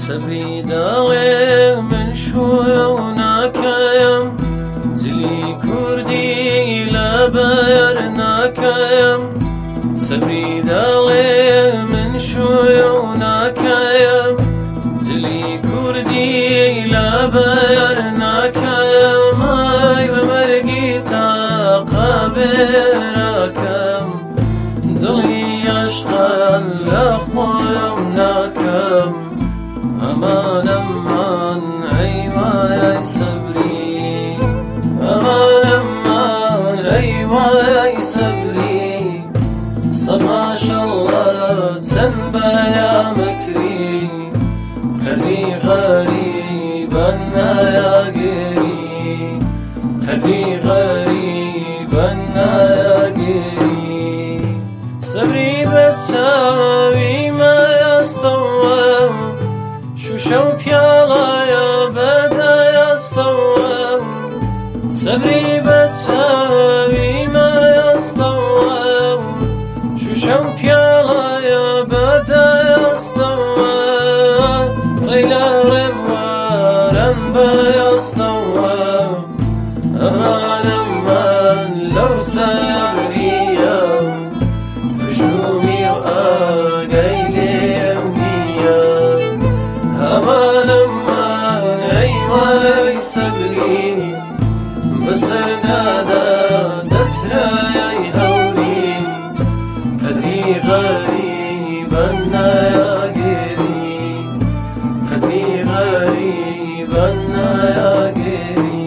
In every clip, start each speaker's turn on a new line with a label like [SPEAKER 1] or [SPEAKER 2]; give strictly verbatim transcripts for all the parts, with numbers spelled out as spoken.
[SPEAKER 1] سەبری داڵێ من شوێ و ناکەم، جلی کوردی لە بەر ناکەم. سەبری داڵێ من شوێ و ناکەم، جلی کوردی لە بەر ناکەم. ئای بە مەرگی تاقە بێراکەم، دڵی عەشقان لە خۆم ناکەم. ئەمان ئەمان ئەی وای سەبری، ئەمان ئەمان ئەی وای سەبری. سەد ماشەڵڵا چەند بەیامەکری، قەدری غەریبان نایەگێری، قەدری غەریبان نایەگێری. سەبری بە چاوی مەیەستەوە، شوشە و پیاڵایە بەدایەستەوە. سەبری بە چاوی مەیەستەوە، شوشە و پیاڵایە بەدایەستەوە. ڕێلا ڕێبوارم بەیەستەوە، ئەمان ئەمان لەو سەبریە، پشومی و ئاگای لێم نییە. ئەمان ئەمان ئەی وای سەبری، بەسەردادا دەسرایای هەوری، قەدری غەریبان نایەگێری، قەدری غەریبان نایەگێری.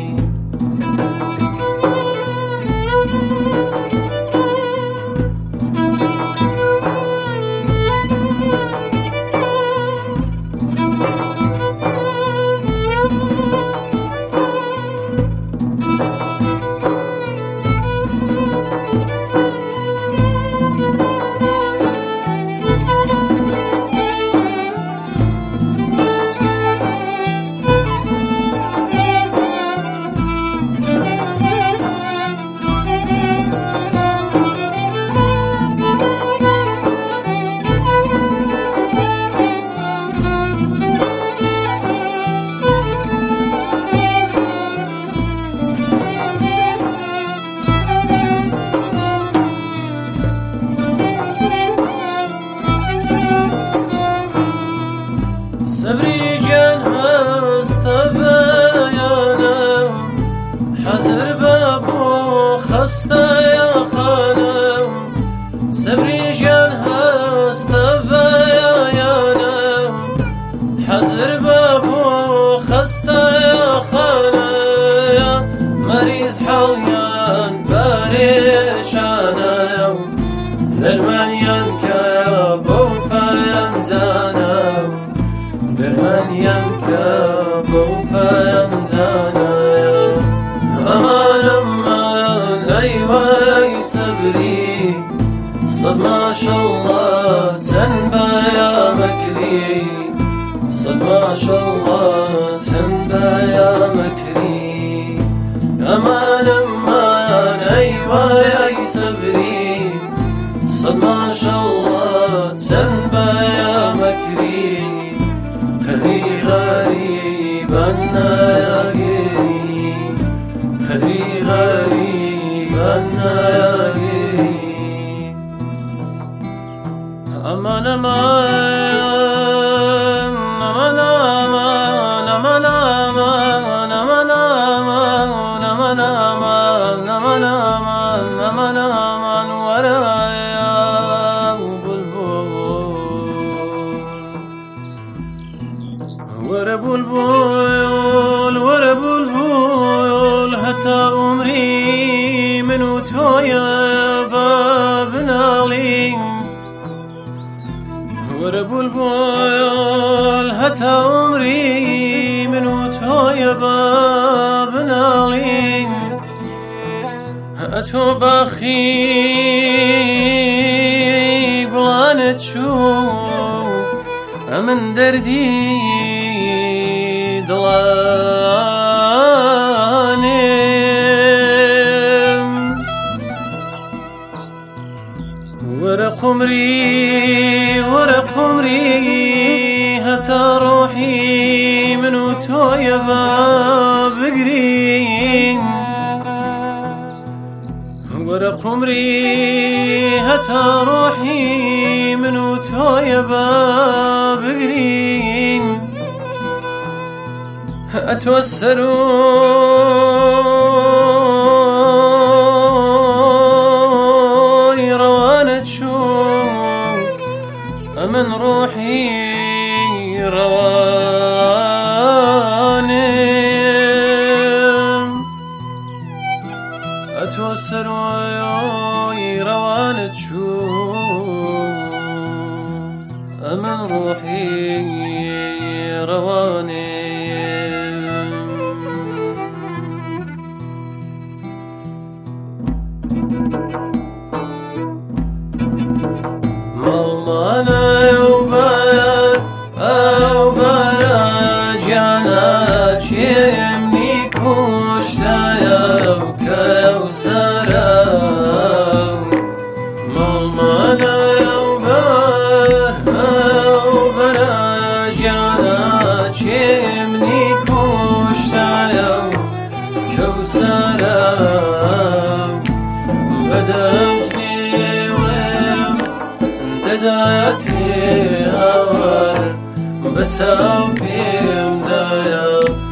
[SPEAKER 1] سەبری گیان هەستە بەیانە، حەزر بە بۆ خەستەیە خانە. سەبری گیان هەستە بەیانە، حەزر بە بۆ خەستەیە خانە. مەریز حەڵیان پەرێشانە، دەرمانیان کە بەو پەیەنجانە، دەرمانیان کە بەو پەیەنجانە. ئەمان ئەمان ئەی وای سەبری، سەد ماشەڵڵا چەند بەیامەکری، سەد ماشەڵڵا چەند بەیامەکری. ئەمان ئەمان ئەی وای سەبری، سەد ماشەڵڵا چەند بەیامەکری، قەدری غەریبان نایەگێری، قەدری غەریبان نایەگێری. ئەمان ئەمان ئەمان ئەمان ئەمان ئەمان ئەمان ئەمان ئەمان ئەمان ئەمان ئەمان ئەمان ئەمان وەرایە بولبول، وەرە بولبول وەرە بولبول. هەتا عومری من و تۆیە بە بناڵین، وەرە بولبول هەتا عومری من و تۆیە بە بناڵین. ئەتۆ باخی بڵانت چوو، ئەمن دەردی دڵانێم. وەرە قومری وەرە قومری هەتا ڕۆ وتويا بقرين ورق عمري هتا روحي من وتويا بقرين أتوسروا روانة شوم من روحي رواني أتوسروا روانة شوم من روحي رواني مالمانا يوبايا أو برا جانا جيمني كوشتايا وكوسارا مالمانا يوبايا أو برا جانا جيمني كوشتايا وكوسارا بدأتني داتي أول بتساويم دايا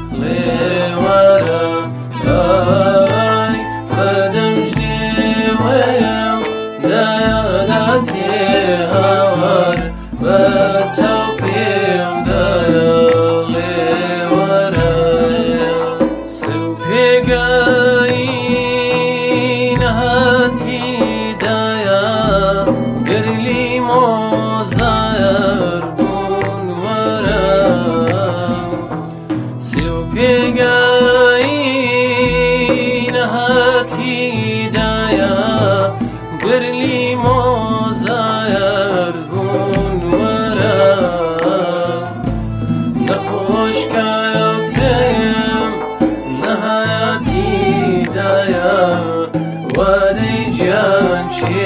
[SPEAKER 1] لورا هاي بدمجني ويم دايا داتي أول بتساويم دايا لورا سوبي قاين هاتي دايا قرلي موزاير بون ورا سوبي قاين هاتي دايا قرلي موزاير بون ورا نخوش كايوتكيم نهايتي دايا ودي جان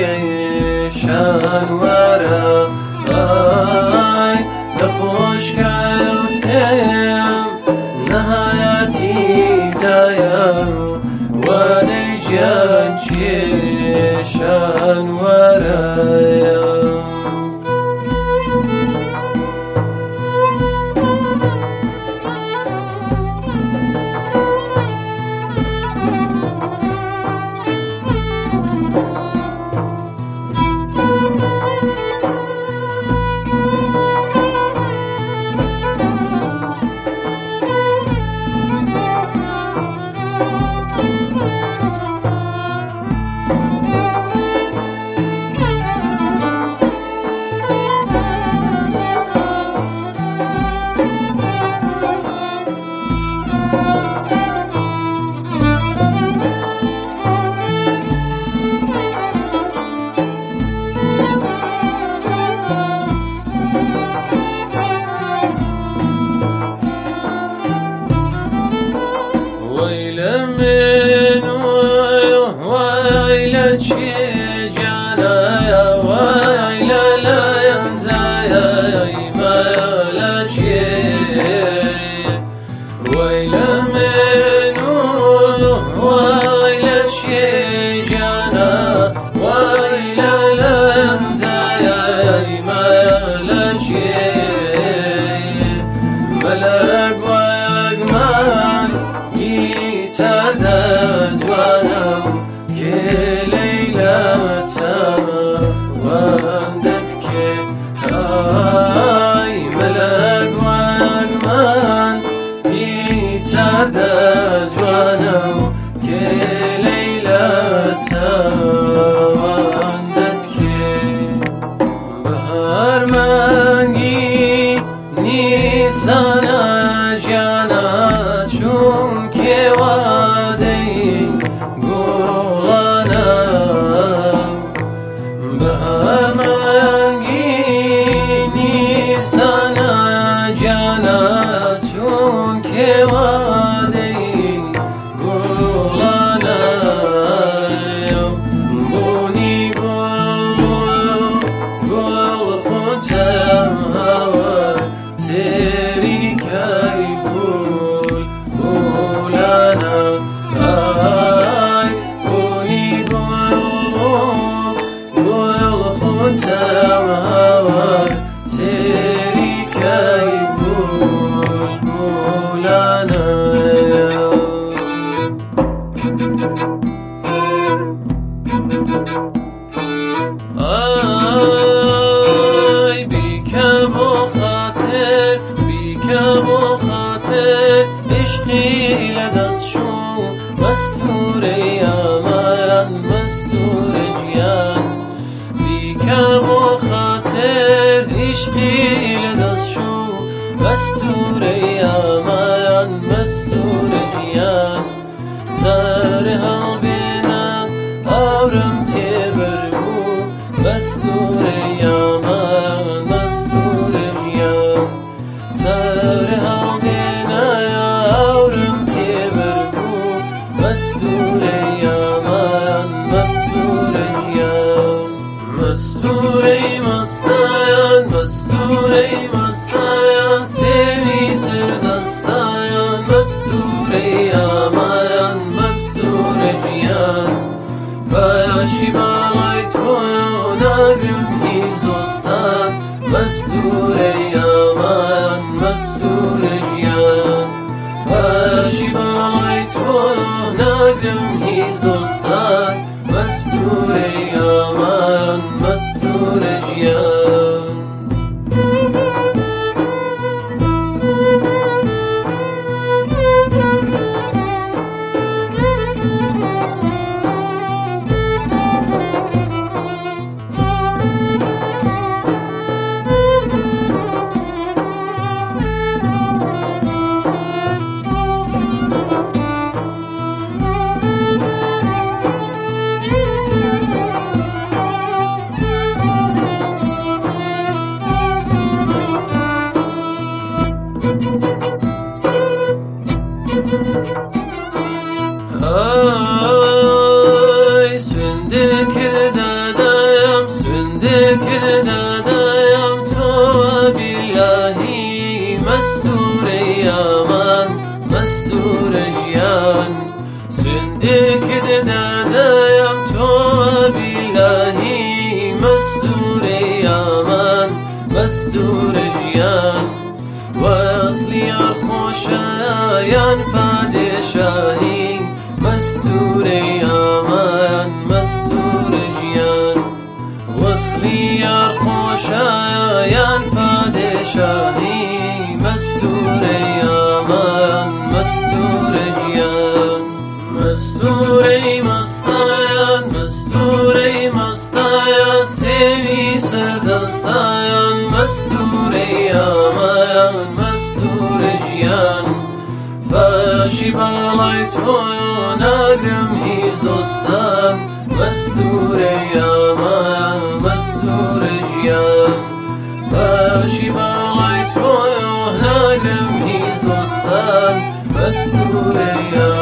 [SPEAKER 1] شان ورا آي نخوش كايوتكيم نهايتي دايا ودي جان شان ورا ويل من ويل شي جنايا ويل لا ينزايا ما لا شي ويل من ويل شي جنا ويل لا ينزايا ما لا شي ملك ويقمان يتردد ونو كل ليلة وندتك هاي ملك وقمان يتردد ونو كل ليلة وندتك بهار منقي نيسانا که با خاطر عشقی لدست شو مستور یمن مستور جیان بی که با خاطر عشقی لدست شو مستور یمن مستور جیان سر هل بینم آورم تبر بو مستور یمن مستور جیان سر هل بینم آورم تبر بو مستور یمن مستور جیان مستوری مستایان مستوری مستایان سیمی سردستایان مستوری یمن مستور جیان بایشی بالای تو نگرم هیز دوستان مستور یمن مستور جیان بایشی بالای تو نگرم هیز دوستان مستور یمن مستور جیان Ay sündik dadayam sündik dadayam tova billahi mastur yaman mastur jiyan sündik dadayam tova billahi mastur yaman mastur jiyan وصلی خوشایان پادشاهی مستور یمن مستور جیان وصلی خوشایان پادشاهی مستور یمن مستور جیان مستوری مستایان مستوری مستایان سیمی سردستایان مستور یمن مستور جیان باشی بالای تو نگرم هیز دوستان مستور یمن مستور جیان باشی بالای تو نگرم هیز دوستان مستور یمن